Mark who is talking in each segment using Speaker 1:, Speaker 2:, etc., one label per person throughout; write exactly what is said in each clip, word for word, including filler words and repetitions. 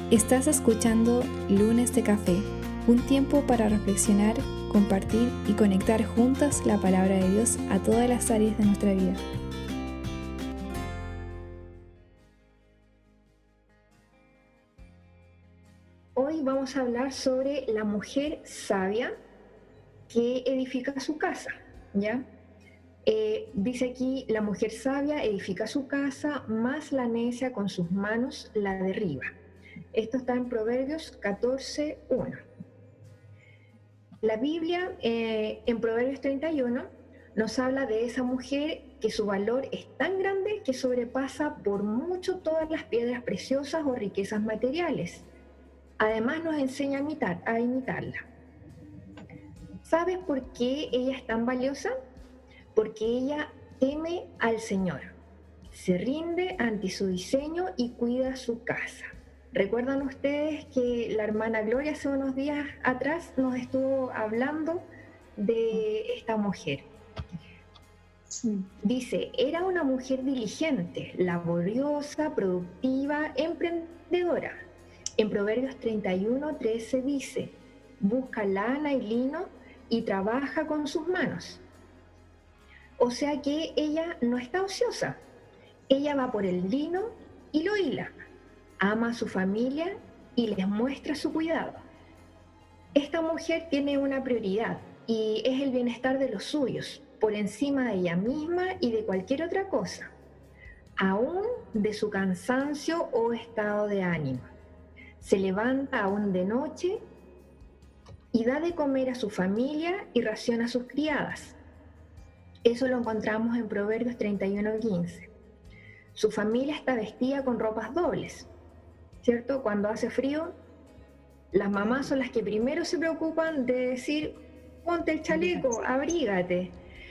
Speaker 1: Estás escuchando Lunes de Café, un tiempo para reflexionar, compartir y conectar juntas la palabra de Dios a todas las áreas de nuestra vida.
Speaker 2: Hoy vamos a hablar sobre la mujer sabia que edifica su casa, ¿ya? Eh, dice aquí, la mujer sabia edifica su casa, mas la necia con sus manos la derriba. Esto está en Proverbios catorce, uno. La Biblia, eh, en Proverbios treinta y uno, nos habla de esa mujer que su valor es tan grande que sobrepasa por mucho todas las piedras preciosas o riquezas materiales. Además nos enseña a, imitar, a imitarla. ¿Sabes por qué ella es tan valiosa? Porque ella teme al Señor, se rinde ante su diseño y cuida su casa. ¿Recuerdan ustedes que la hermana Gloria hace unos días atrás nos estuvo hablando de esta mujer? Dice, era una mujer diligente, laboriosa, productiva, emprendedora. En Proverbios treinta y uno, trece dice, busca lana y lino y trabaja con sus manos. O sea que ella no está ociosa, ella va por el lino y lo hila, ama a su familia y les muestra su cuidado. Esta mujer tiene una prioridad y es el bienestar de los suyos, por encima de ella misma y de cualquier otra cosa, aún de su cansancio o estado de ánimo. Se levanta aún de noche y da de comer a su familia y raciona a sus criadas. Eso lo encontramos en Proverbios treinta y uno, quince. Su familia está vestida con ropas dobles, ¿cierto? Cuando hace frío, las mamás son las que primero se preocupan de decir, ponte el chaleco, abrígate.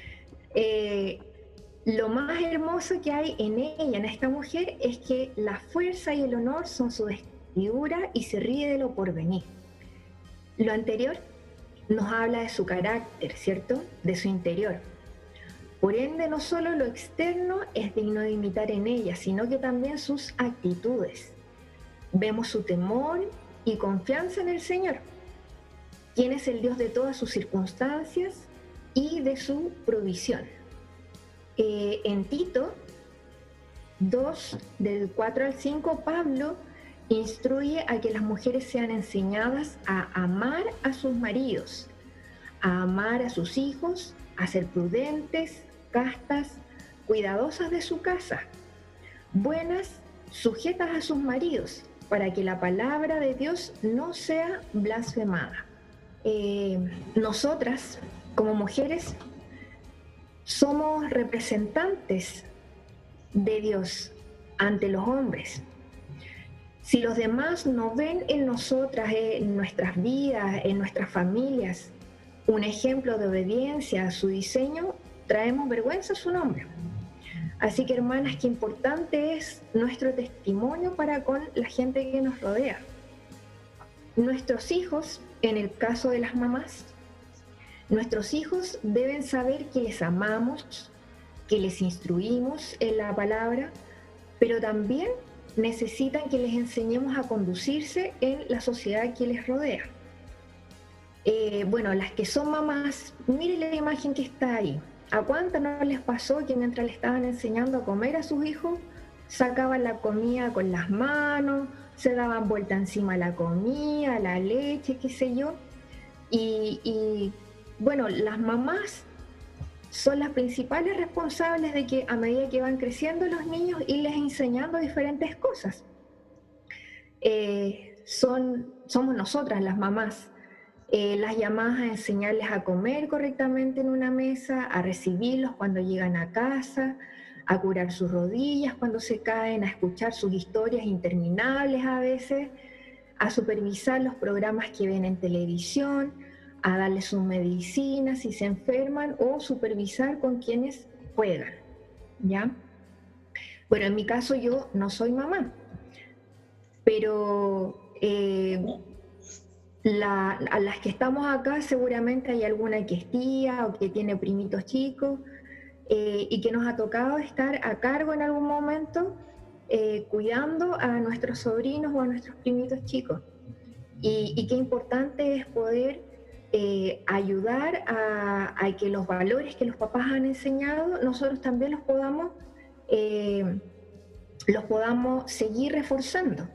Speaker 2: Eh, lo más hermoso que hay en ella, en esta mujer, es que la fuerza y el honor son su vestidura y se ríe de lo porvenir. Lo anterior nos habla de su carácter, ¿cierto? De su interior. Por ende, no solo lo externo es digno de imitar en ella, sino que también sus actitudes. Vemos su temor y confianza en el Señor, quien es el Dios de todas sus circunstancias y de su provisión. Eh, en Tito dos, del cuatro al cinco, Pablo instruye a que las mujeres sean enseñadas a amar a sus maridos, a amar a sus hijos, a ser prudentes, castas, cuidadosas de su casa, buenas, sujetas a sus maridos, para que la palabra de Dios no sea blasfemada. Eh, nosotras, como mujeres, somos representantes de Dios ante los hombres. Si los demás no ven en nosotras, en nuestras vidas, en nuestras familias, un ejemplo de obediencia a su diseño, traemos vergüenza a su nombre. Así que, hermanas, qué importante es nuestro testimonio para con la gente que nos rodea. Nuestros hijos, en el caso de las mamás, nuestros hijos deben saber que les amamos, que les instruimos en la palabra, pero también necesitan que les enseñemos a conducirse en la sociedad que les rodea. Eh, bueno, las que son mamás, miren la imagen que está ahí. ¿A cuántas no les pasó que mientras le estaban enseñando a comer a sus hijos, sacaban la comida con las manos, se daban vuelta encima la comida, la leche, qué sé yo? Y, y bueno, las mamás son las principales responsables de que a medida que van creciendo los niños, irles enseñando diferentes cosas. Eh, son, somos nosotras las mamás. Eh, las llamadas a enseñarles a comer correctamente en una mesa, a recibirlos cuando llegan a casa, a curar sus rodillas cuando se caen, a escuchar sus historias interminables a veces, a supervisar los programas que ven en televisión, a darles sus medicinas si se enferman o supervisar con quienes juegan, ¿ya? Bueno, en mi caso yo no soy mamá, pero eh, La, a las que estamos acá seguramente hay alguna que es tía o que tiene primitos chicos eh, y que nos ha tocado estar a cargo en algún momento eh, cuidando a nuestros sobrinos o a nuestros primitos chicos. Y, y qué importante es poder eh, ayudar a, a que los valores que los papás han enseñado, nosotros también los podamos, eh, los podamos seguir reforzando.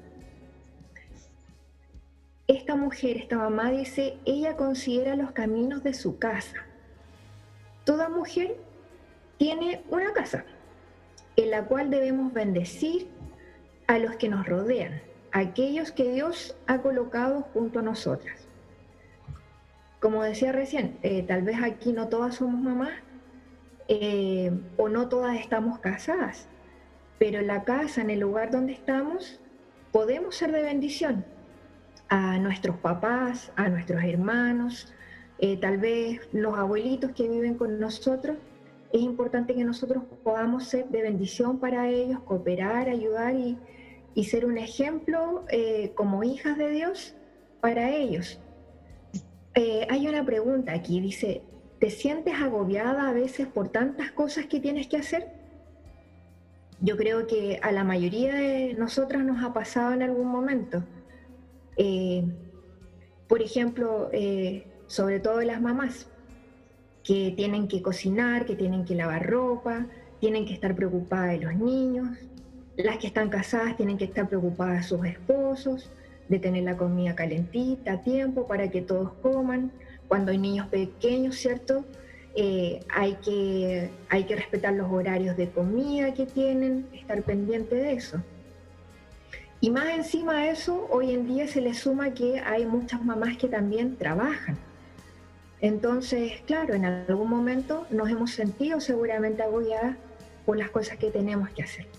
Speaker 2: Esta mujer, esta mamá dice, ella considera los caminos de su casa. Toda mujer tiene una casa en la cual debemos bendecir a los que nos rodean, a aquellos que Dios ha colocado junto a nosotras. Como decía recién, eh, tal vez aquí no todas somos mamás eh, o no todas estamos casadas, pero en la casa, en el lugar donde estamos, podemos ser de bendición a nuestros papás, a nuestros hermanos, eh, tal vez los abuelitos que viven con nosotros. Es importante que nosotros podamos ser de bendición para ellos, cooperar, ayudar y, y ser un ejemplo eh, como hijas de Dios para ellos. Eh, hay una pregunta aquí, dice, ¿te sientes agobiada a veces por tantas cosas que tienes que hacer? Yo creo que a la mayoría de nosotras nos ha pasado en algún momento. Eh, por ejemplo, eh, sobre todo las mamás, que tienen que cocinar, que tienen que lavar ropa, tienen que estar preocupadas de los niños. Las que están casadas tienen que estar preocupadas de sus esposos, de tener la comida calentita a tiempo para que todos coman. Cuando hay niños pequeños, ¿cierto? Eh, hay que, hay que respetar los horarios de comida que tienen, estar pendiente de eso. Y más encima de eso, hoy en día se le suma que hay muchas mamás que también trabajan. Entonces, claro, en algún momento nos hemos sentido seguramente agobiadas por las cosas que tenemos que hacer.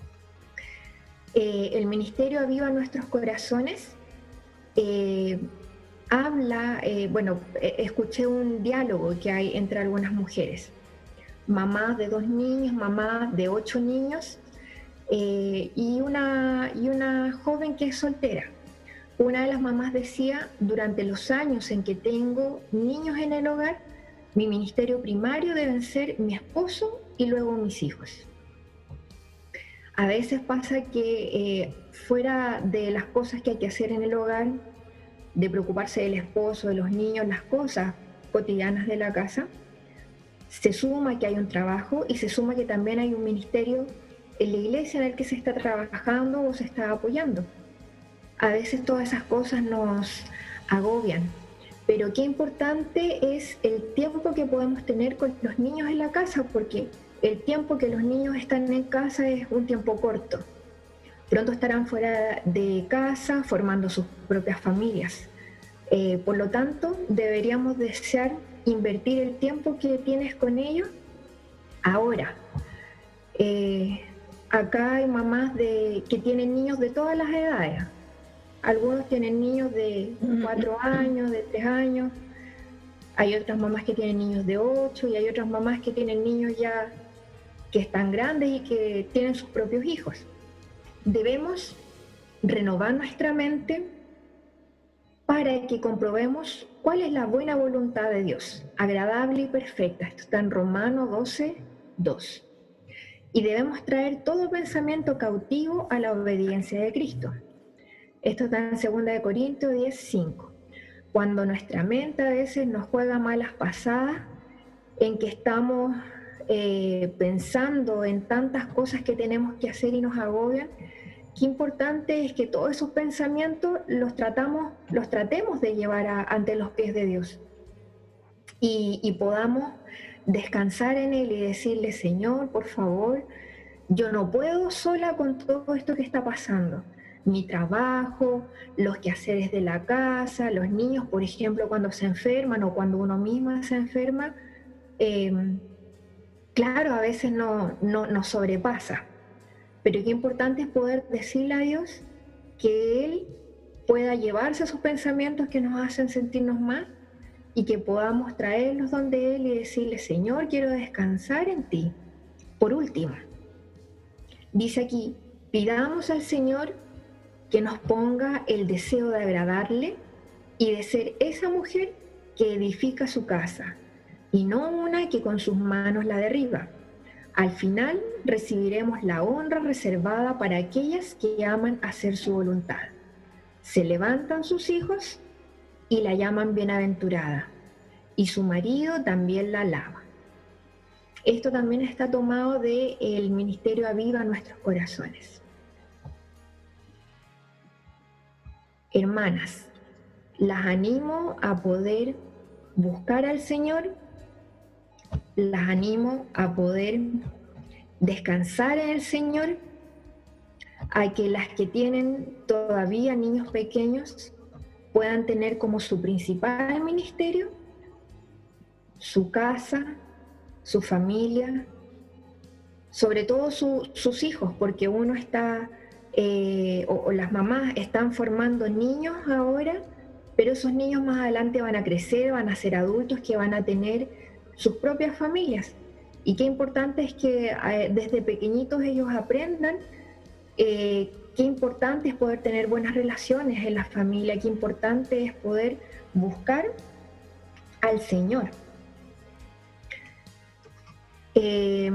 Speaker 2: Eh, el Ministerio Aviva Nuestros Corazones eh, habla, eh, bueno, eh, escuché un diálogo que hay entre algunas mujeres, mamás de dos niños, mamás de ocho niños eh, y, una, y una joven que es soltera. Una de las mamás decía, durante los años en que tengo niños en el hogar, mi ministerio primario deben ser mi esposo y luego mis hijos. A veces pasa que eh, fuera de las cosas que hay que hacer en el hogar, de preocuparse del esposo, de los niños, las cosas cotidianas de la casa, se suma que hay un trabajo y se suma que también hay un ministerio en la iglesia en el que se está trabajando o se está apoyando. A veces todas esas cosas nos agobian, pero qué importante es el tiempo que podemos tener con los niños en la casa, porque el tiempo que los niños están en casa es un tiempo corto. Pronto estarán fuera de casa formando sus propias familias. Eh, por lo tanto, deberíamos desear invertir el tiempo que tienes con ellos ahora. Eh, acá hay mamás de, que tienen niños de todas las edades. Algunos tienen niños de cuatro años, de tres años. Hay otras mamás que tienen niños de ocho y hay otras mamás que tienen niños ya que están grandes y que tienen sus propios hijos. Debemos renovar nuestra mente para que comprobemos cuál es la buena voluntad de Dios, agradable y perfecta. Esto está en Romanos doce, dos. Y debemos traer todo pensamiento cautivo a la obediencia de Cristo. Esto está en segunda Corintios diez, cinco. Cuando nuestra mente a veces nos juega malas pasadas, en que estamos eh, pensando en tantas cosas que tenemos que hacer y nos agobian, qué importante es que todos esos pensamientos los, tratamos, los tratemos de llevar a, ante los pies de Dios y, y podamos descansar en Él y decirle, Señor, por favor, yo no puedo sola con todo esto que está pasando. Mi trabajo, los quehaceres de la casa, los niños, por ejemplo, cuando se enferman o cuando uno misma se enferma, eh, claro, a veces no, no nos sobrepasa, pero qué importante es poder decirle a Dios que Él pueda llevarse a sus pensamientos que nos hacen sentirnos mal y que podamos traerlos donde Él y decirle, Señor, quiero descansar en ti. Por último, dice aquí, pidamos al Señor que nos ponga el deseo de agradarle y de ser esa mujer que edifica su casa, y no una que con sus manos la derriba. Al final recibiremos la honra reservada para aquellas que aman hacer su voluntad. Se levantan sus hijos y la llaman bienaventurada, y su marido también la alaba. Esto también está tomado del Ministerio Aviva Nuestros Corazones. Hermanas, las animo a poder buscar al Señor, las animo a poder descansar en el Señor, a que las que tienen todavía niños pequeños puedan tener como su principal ministerio su casa, su familia, sobre todo su, sus hijos, porque uno está, eh, o, o las mamás están formando niños ahora, pero esos niños más adelante van a crecer, van a ser adultos que van a tener sus propias familias. Y qué importante es que eh, desde pequeñitos ellos aprendan eh, qué importante es poder tener buenas relaciones en la familia, qué importante es poder buscar al Señor. Eh,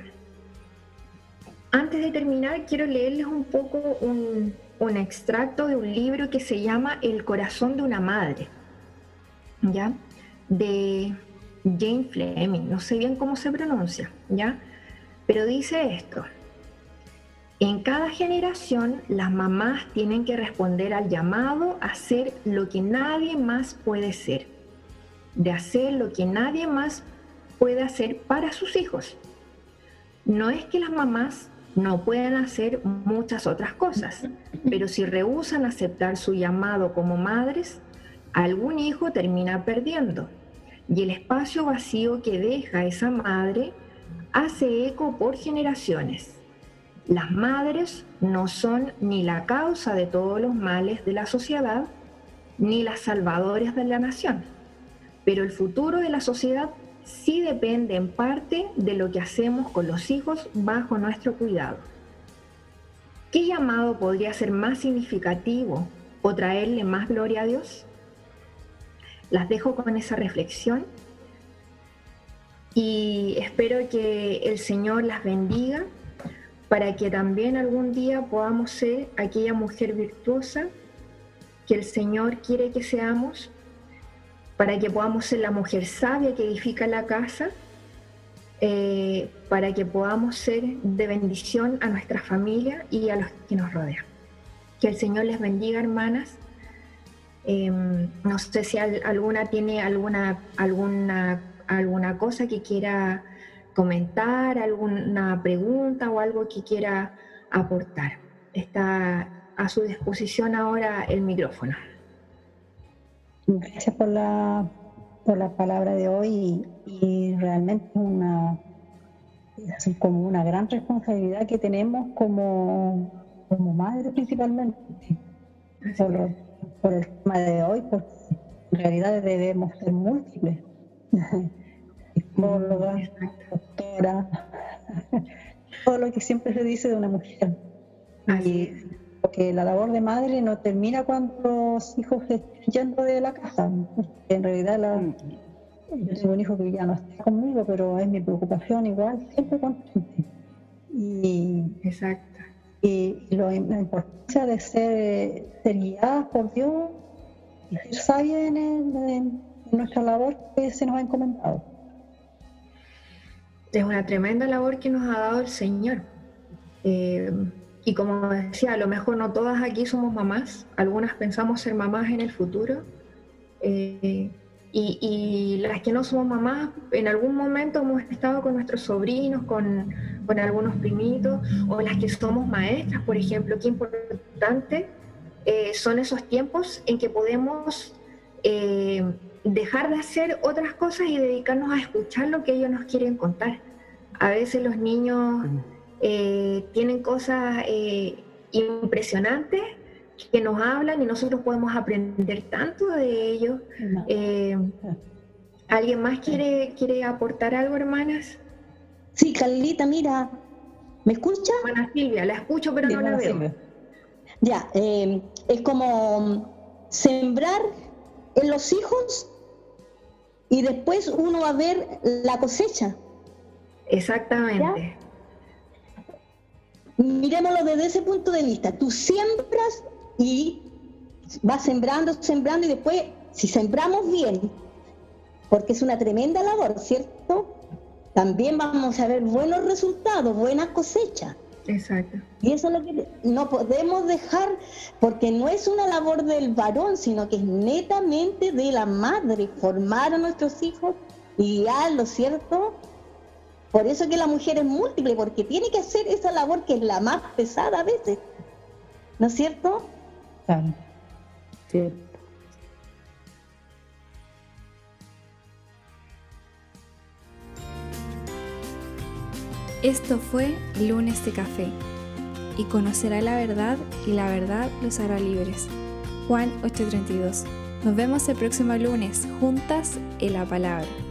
Speaker 2: antes de terminar, quiero leerles un poco un, un extracto de un libro que se llama El corazón de una madre, ¿ya? De Jane Fleming, no sé bien cómo se pronuncia, ¿ya? Pero dice esto: en cada generación las mamás tienen que responder al llamado a hacer lo que nadie más puede ser, de hacer lo que nadie más puede hacer para sus hijos. No es que las mamás no puedan hacer muchas otras cosas, pero si rehúsan aceptar su llamado como madres, algún hijo termina perdiendo, y el espacio vacío que deja esa madre hace eco por generaciones. Las madres no son ni la causa de todos los males de la sociedad, ni las salvadoras de la nación, pero el futuro de la sociedad sí depende en parte de lo que hacemos con los hijos bajo nuestro cuidado. ¿Qué llamado podría ser más significativo o traerle más gloria a Dios? Las dejo con esa reflexión y espero que el Señor las bendiga para que también algún día podamos ser aquella mujer virtuosa que el Señor quiere que seamos, para que podamos ser la mujer sabia que edifica la casa, eh, para que podamos ser de bendición a nuestra familia y a los que nos rodean. Que el Señor les bendiga, hermanas. Eh, no sé si al, alguna tiene alguna, alguna, alguna cosa que quiera comentar, alguna pregunta o algo que quiera aportar. Está a su disposición ahora el micrófono.
Speaker 3: Gracias por la, por la palabra de hoy y, y realmente una, es como una gran responsabilidad que tenemos como, como madres principalmente por, por el tema de hoy, porque en realidad debemos ser múltiples, psicólogas, doctoras, todo lo que siempre se dice de una mujer. Y, porque la labor de madre no termina cuando los hijos estén yendo de la casa. En realidad, la, yo tengo un hijo que ya no está conmigo, pero es mi preocupación igual, siempre constante. Y,
Speaker 2: Exacto.
Speaker 3: Y, y lo, la importancia de ser, ser guiadas por Dios y ser sabias en, el, en nuestra labor que se nos ha encomendado.
Speaker 2: Es una tremenda labor que nos ha dado el Señor. Eh, Y como decía, a lo mejor no todas aquí somos mamás, algunas pensamos ser mamás en el futuro, eh, y, y las que no somos mamás, en algún momento hemos estado con nuestros sobrinos, con, con algunos primitos, o las que somos maestras, por ejemplo. Qué importante eh, son esos tiempos en que podemos eh, dejar de hacer otras cosas y dedicarnos a escuchar lo que ellos nos quieren contar. A veces los niños... Eh, tienen cosas eh, impresionantes que nos hablan y nosotros podemos aprender tanto de ellos. Eh, ¿Alguien más quiere, quiere aportar algo, hermanas?
Speaker 4: Sí, Carlita, mira, ¿me escucha?
Speaker 2: Hermana Silvia, la escucho pero
Speaker 3: Sí,
Speaker 2: no la veo.
Speaker 3: Silvia.
Speaker 4: Ya, eh, es como sembrar en los hijos y después uno va a ver la cosecha.
Speaker 2: Exactamente.
Speaker 4: ¿Ya? miremoslo desde ese punto de vista. Tú siembras y vas sembrando, sembrando, y después, si sembramos bien, porque es una tremenda labor, ¿cierto? También vamos a ver buenos resultados, buenas cosechas.
Speaker 2: Exacto.
Speaker 4: Y eso es lo que no podemos dejar, porque no es una labor del varón, sino que es netamente de la madre, formar a nuestros hijos y guiarlos, ¿cierto? Por eso que la mujer es múltiple, porque tiene que hacer esa labor que es la más pesada a veces, ¿no es cierto?
Speaker 3: Claro, cierto.
Speaker 1: Esto fue Lunes de Café. Y conocerá la verdad, y la verdad los hará libres. Juan ocho treinta y dos. Nos vemos el próximo lunes, juntas en la palabra.